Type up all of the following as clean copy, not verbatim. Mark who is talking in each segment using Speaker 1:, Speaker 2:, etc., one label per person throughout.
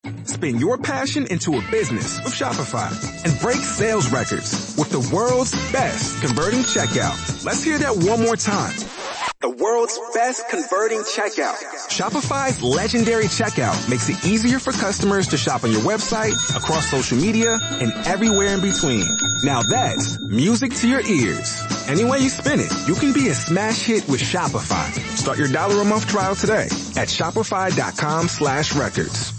Speaker 1: Spin your passion into a business with Shopify and break sales records with the world's best converting checkout. Let's hear that one more time. The world's best converting checkout. Shopify's legendary checkout makes it easier for customers to shop on your website, across social media, and everywhere in between. Now that's music to your ears. Any way you spin it, you can be a smash hit with Shopify. Start your $1 a month trial today at shopify.com/records.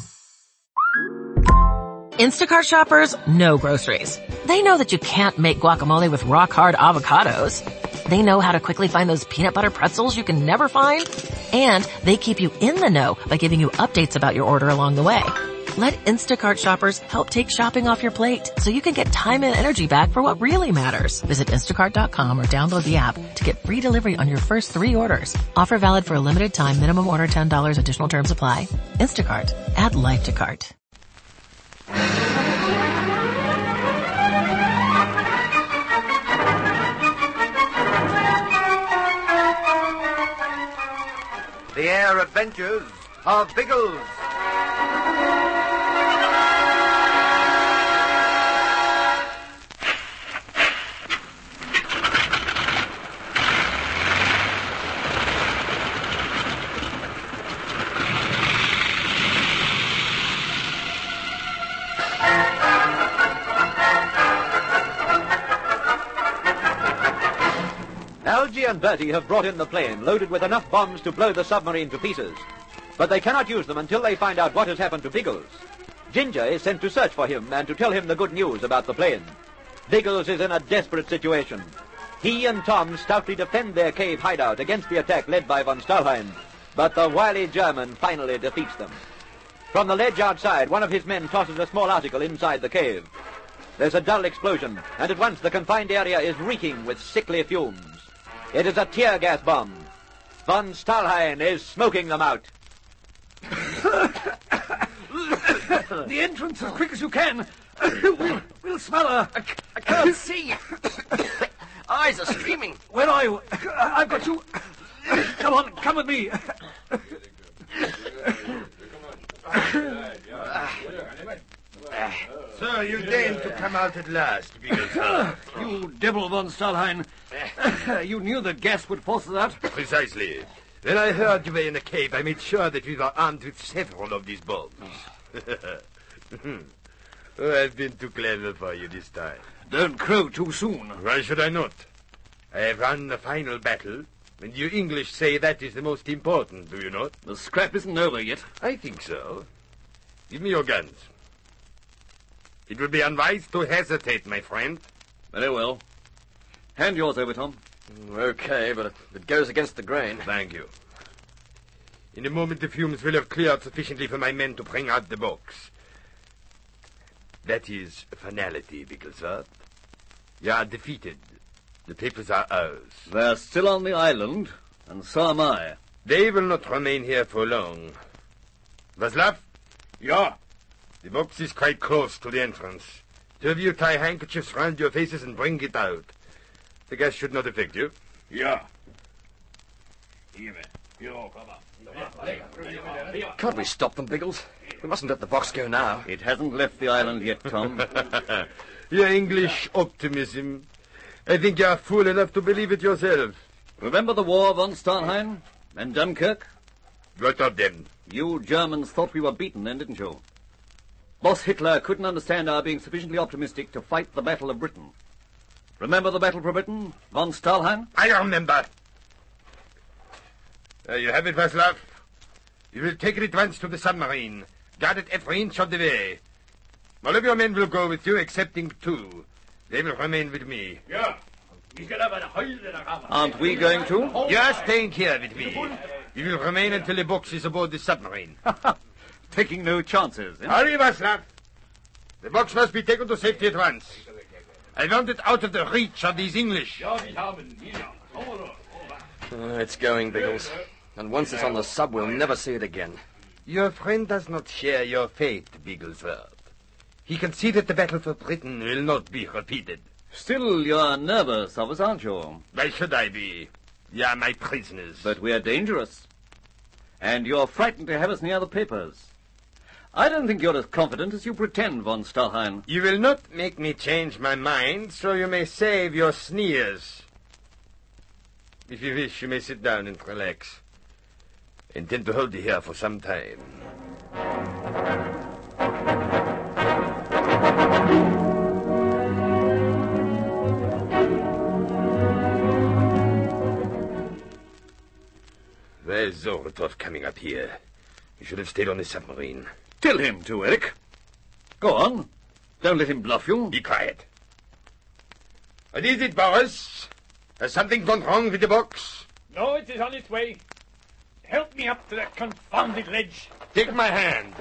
Speaker 2: Instacart shoppers know groceries. They know that you can't make guacamole with rock-hard avocados. They know how to quickly find those peanut butter pretzels you can never find. And they keep you in the know by giving you updates about your order along the way. Let Instacart shoppers help take shopping off your plate so you can get time and energy back for what really matters. Visit instacart.com or download the app to get free delivery on your first 3 orders. Offer valid for a limited time. Minimum order $10. Additional terms apply. Instacart. Add life to cart.
Speaker 3: The Air Adventures of Biggles. Algy and Bertie have brought in the plane loaded with enough bombs to blow the submarine to pieces. But they cannot use them until they find out what has happened to Biggles. Ginger is sent to search for him and to tell him the good news about the plane. Biggles is in a desperate situation. He and Tom stoutly defend their cave hideout against the attack led by von Stahlheim, but the wily German finally defeats them. From the ledge outside, one of his men tosses a small article inside the cave. There's a dull explosion, and at once the confined area is reeking with sickly fumes. It is a tear gas bomb. Von Stahlheim is smoking them out.
Speaker 4: The entrance as quick as you can. We'll smell her.
Speaker 5: I can't see. Eyes are streaming.
Speaker 4: Where are you? I've got you. Come on, come with me.
Speaker 6: Sir, you deigned to come out at last, Biggles.
Speaker 4: You devil, von Stahlheim. You knew the gas would force us out?
Speaker 6: Precisely. When I heard you were in the cave, I made sure that we were armed with several of these bombs. I've been too clever for you this time.
Speaker 4: Don't crow too soon.
Speaker 6: Why should I not? I have won the final battle, and you English say that is the most important, do you not?
Speaker 4: The scrap isn't over yet.
Speaker 6: I think so. Give me your guns. It would be unwise to hesitate, my friend.
Speaker 4: Very well. Hand yours over, Tom.
Speaker 5: Okay, but it goes against the grain.
Speaker 6: Thank you. In a moment, the fumes will have cleared sufficiently for my men to bring out the box. That is finality, Bigglesworth. You are defeated. The papers are ours.
Speaker 4: They're still on the island, and so am I.
Speaker 6: They will not remain here for long. Vaslav?
Speaker 4: Yeah.
Speaker 6: The box is quite close to the entrance. 2 of you tie handkerchiefs round your faces and bring it out. The gas should not affect you.
Speaker 4: Yeah.
Speaker 5: Can't we stop them, Biggles? We mustn't let the box go now.
Speaker 4: It hasn't left the island yet, Tom.
Speaker 6: Your English optimism. I think you are fool enough to believe it yourself.
Speaker 4: Remember the war, von Stahlheim? And Dunkirk?
Speaker 6: What of them?
Speaker 4: You Germans thought we were beaten then, didn't you? Boss Hitler couldn't understand our being sufficiently optimistic to fight the Battle of Britain. Remember the battle for Britain, von Stahlheim?
Speaker 6: I remember. There you have it, Vaslav. You will take it at once to the submarine. Guard it every inch of the way. All of your men will go with you, excepting 2. They will remain with me.
Speaker 4: Aren't we going to?
Speaker 6: You are staying here with me. You will remain until the box is aboard the submarine.
Speaker 4: Taking no chances.
Speaker 6: Hurry, Vaslav. The box must be taken to safety at once. I want it out of the reach of these English.
Speaker 5: It's going, Biggles. And once it's on the sub, we'll never see it again.
Speaker 6: Your friend does not share your fate, Bigglesworth. He can see that the battle for Britain will not be repeated.
Speaker 4: Still, you're nervous of us, aren't you?
Speaker 6: Why should I be? You are my prisoners.
Speaker 4: But we're dangerous. And you're frightened to have us near the papers. I don't think you're as confident as you pretend, von Stahlheim.
Speaker 6: You will not make me change my mind, so you may save your sneers. If you wish, you may sit down and relax. I intend to hold you here for some time. Where's Zoretov coming up here? You should have stayed on the submarine.
Speaker 4: Tell him to, Eric. Go on. Don't let him bluff you.
Speaker 6: Be quiet. What is it, Boris? Has something gone wrong with the box?
Speaker 7: No, it is on its way. Help me up to that confounded ledge.
Speaker 6: Take my hand.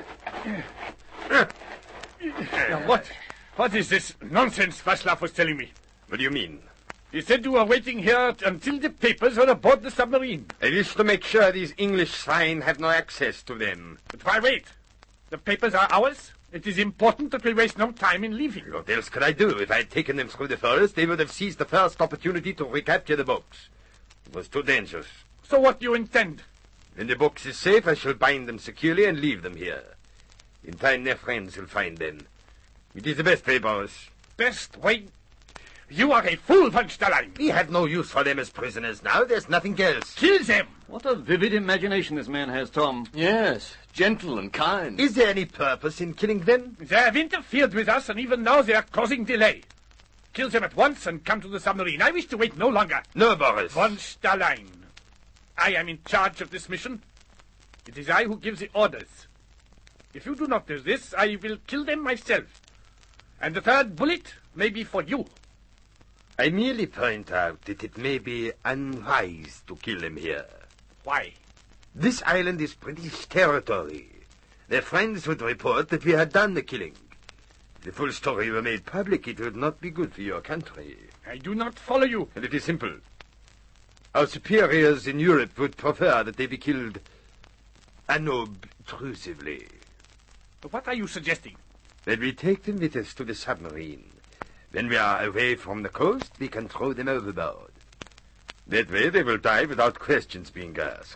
Speaker 7: Now, what is this nonsense Vaslav was telling me?
Speaker 6: What do you mean?
Speaker 7: He said you were waiting here until the papers were aboard the submarine.
Speaker 6: I wish to make sure these English swine have no access to them.
Speaker 7: But why wait? The papers are ours. It is important that we waste no time in leaving.
Speaker 6: What else could I do? If I had taken them through the forest, they would have seized the first opportunity to recapture the box. It was too dangerous.
Speaker 7: So what do you intend?
Speaker 6: When the box is safe, I shall bind them securely and leave them here. In time, their friends will find them. It is the best way, Boris.
Speaker 7: Best way? You are a fool, von Stahlheim.
Speaker 6: We have no use for them as prisoners now. There's nothing else.
Speaker 7: Kill them.
Speaker 4: What a vivid imagination this man has, Tom.
Speaker 5: Yes, gentle and kind.
Speaker 6: Is there any purpose in killing them?
Speaker 7: They have interfered with us, and even now they are causing delay. Kill them at once and come to the submarine. I wish to wait no longer.
Speaker 6: No, Boris.
Speaker 7: Von Stahlheim, I am in charge of this mission. It is I who gives the orders. If you do not do this, I will kill them myself. And the third bullet may be for you.
Speaker 6: I merely point out that it may be unwise to kill them here.
Speaker 7: Why?
Speaker 6: This island is British territory. Their friends would report that we had done the killing. If the full story were made public, it would not be good for your country.
Speaker 7: I do not follow you.
Speaker 6: And it is simple. Our superiors in Europe would prefer that they be killed unobtrusively.
Speaker 7: What are you suggesting?
Speaker 6: That we take them with us to the submarine. When we are away from the coast, we can throw them overboard. That way they will die without questions being asked.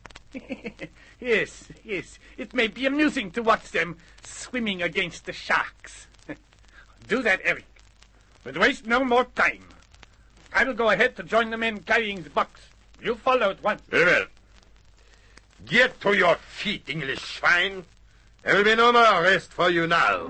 Speaker 7: Yes. It may be amusing to watch them swimming against the sharks. Do that, Eric. But waste no more time. I will go ahead to join the men carrying the box. You follow at once.
Speaker 6: Very well. Get to your feet, English swine. There will be no more rest for you now.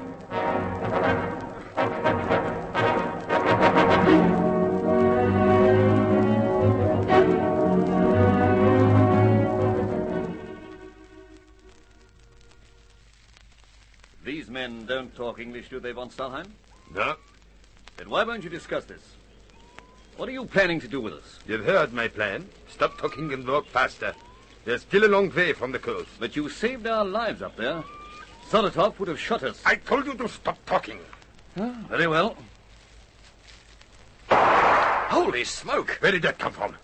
Speaker 4: These men don't talk English, do they, von Stahlheim?
Speaker 6: No.
Speaker 4: Then why won't you discuss this? What are you planning to do with us?
Speaker 6: You've heard my plan. Stop talking and walk faster. They're still a long way from the coast.
Speaker 4: But you saved our lives up there. Zoretov would have shot us.
Speaker 6: I told you to stop talking.
Speaker 4: Very well.
Speaker 5: Holy smoke!
Speaker 6: Where did that come from?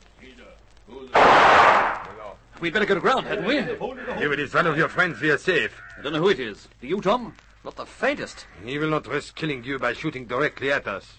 Speaker 4: We'd better get aground, hadn't we?
Speaker 6: If it is one of your friends, we are safe.
Speaker 4: I don't know who it is. Do you, Tom?
Speaker 5: Not the faintest.
Speaker 6: He will not risk killing you by shooting directly at us.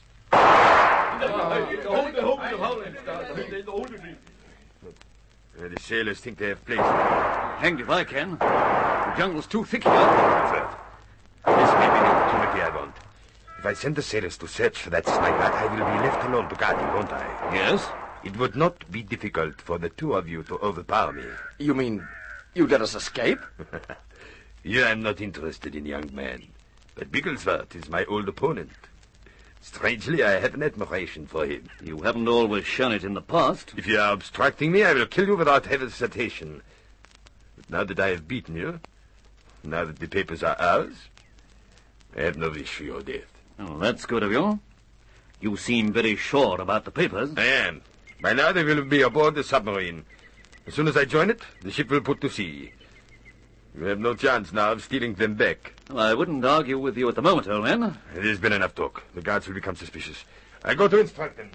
Speaker 6: The sailors think they have placed it.
Speaker 4: Hanged if I can. The jungle's too thick here.
Speaker 6: This may be the opportunity I want. If I send the sailors to search for that sniper, I will be left alone to guard him, won't I?
Speaker 4: Yes?
Speaker 6: It would not be difficult for the two of you to overpower me.
Speaker 5: You mean you'd let us escape?
Speaker 6: You am not interested in young man, but Bigglesworth is my old opponent. Strangely, I have an admiration for him.
Speaker 4: You haven't always shown it in the past.
Speaker 6: If you are obstructing me, I will kill you without hesitation. But now that I have beaten you, now that the papers are ours, I have no wish for your death.
Speaker 4: Oh, that's good of you. You seem very sure about the papers.
Speaker 6: I am. By now they will be aboard the submarine. As soon as I join it, the ship will put to sea. You have no chance now of stealing them back.
Speaker 4: Well, I wouldn't argue with you at the moment, old man.
Speaker 6: It has been enough talk. The guards will become suspicious. I go to instruct them.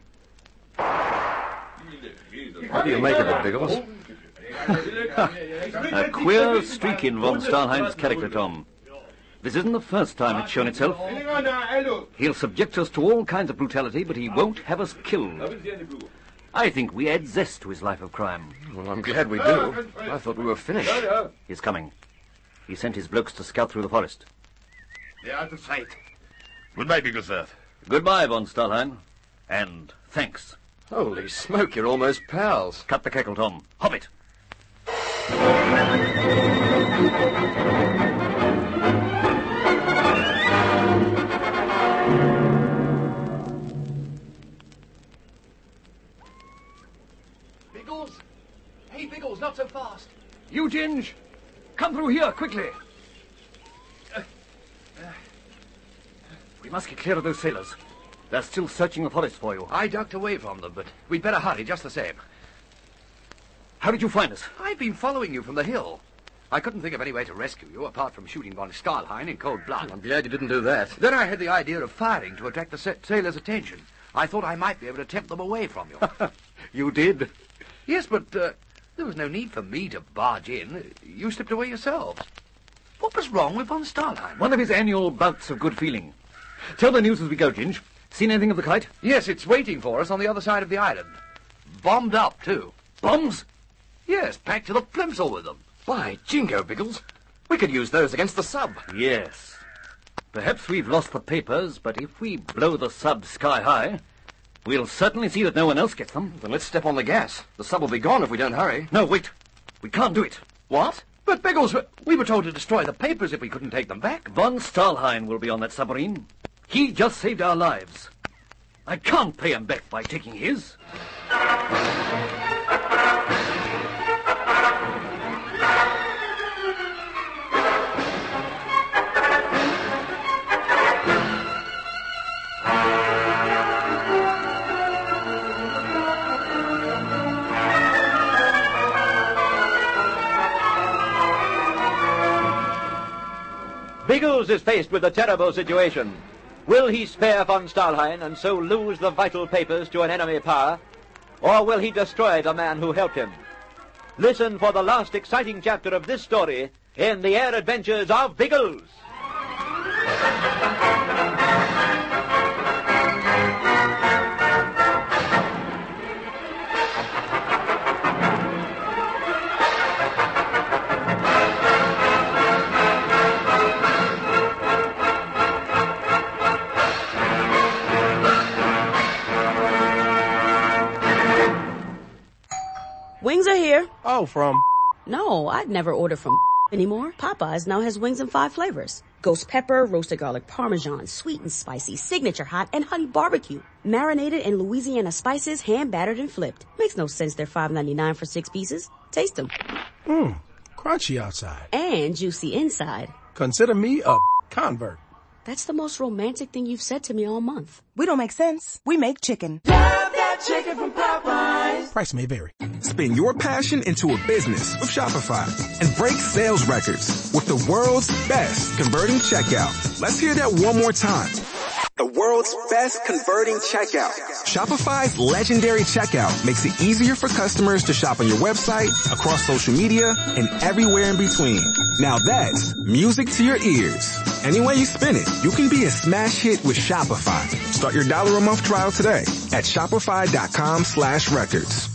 Speaker 5: What do you make of it, Biggles?
Speaker 4: A queer streak in von Stahlheim's character, Tom. This isn't the first time it's shown itself. He'll subject us to all kinds of brutality, but he won't have us killed. I think we add zest to his life of crime.
Speaker 5: Well, I'm glad we do. I thought we were finished.
Speaker 4: He's coming. He sent his blokes to scout through the forest.
Speaker 6: They're out of sight. Goodbye, Bigglesworth.
Speaker 4: Goodbye, von Stahlheim. And thanks.
Speaker 5: Holy smoke, you're almost pals.
Speaker 4: Cut the cackle, Tom. Hobbit.
Speaker 5: Biggles? Hey, Biggles, not so fast.
Speaker 4: You, Ginge. Come through here, quickly. We must get clear of those sailors. They're still searching the forest for you.
Speaker 5: I ducked away from them, but we'd better hurry just the same.
Speaker 4: How did you find us?
Speaker 5: I've been following you from the hill. I couldn't think of any way to rescue you apart from shooting von Stahlheim in cold blood.
Speaker 6: I'm glad you didn't do that.
Speaker 5: Then I had the idea of firing to attract the sailors' attention. I thought I might be able to tempt them away from you.
Speaker 4: You did?
Speaker 5: Yes, but there was no need for me to barge in. You slipped away yourselves. What was wrong with von Stahlheim?
Speaker 4: One of his annual bouts of good feeling. Tell the news as we go, Ginge. Seen anything of the kite?
Speaker 5: Yes, it's waiting for us on the other side of the island. Bombed up, too.
Speaker 4: Bombs?
Speaker 5: Yes, packed to the plimsoll with them.
Speaker 6: Why, Jingo, Biggles. We could use those against the sub.
Speaker 4: Yes. Perhaps we've lost the papers, but if we blow the sub sky high, we'll certainly see that no one else gets them.
Speaker 6: Then let's step on the gas. The sub will be gone if we don't hurry.
Speaker 4: No, wait. We can't do it.
Speaker 6: What?
Speaker 5: But, Biggles, we were told to destroy the papers if we couldn't take them back.
Speaker 4: Von Stahlheim will be on that submarine. He just saved our lives. I can't pay him back by taking his.
Speaker 3: Biggles is faced with a terrible situation. Will he spare von Stahlheim and so lose the vital papers to an enemy power? Or will he destroy the man who helped him? Listen for the last exciting chapter of this story in the air adventures of Biggles.
Speaker 8: Wings are here.
Speaker 9: Oh, from?
Speaker 8: No, I'd never order from anymore. Popeyes now has wings in 5 flavors. Ghost pepper, roasted garlic parmesan, sweet and spicy, signature hot, and honey barbecue. Marinated in Louisiana spices, hand battered and flipped. Makes no sense they're $5.99 for 6 pieces. Taste them.
Speaker 9: Crunchy outside.
Speaker 8: And juicy inside.
Speaker 9: Consider me a convert.
Speaker 8: That's the most romantic thing you've said to me all month.
Speaker 10: We don't make sense. We make chicken.
Speaker 1: Love that chicken from Popeyes.
Speaker 9: Price may vary.
Speaker 1: Spin your passion into a business with Shopify and break sales records with the world's best converting checkout. Let's hear that one more time. The world's best converting checkout. Shopify's legendary checkout makes it easier for customers to shop on your website, across social media, and everywhere in between. Now that's music to your ears. Any way you spin it, you can be a smash hit with Shopify. Start your $1 a month trial today at shopify.com/records.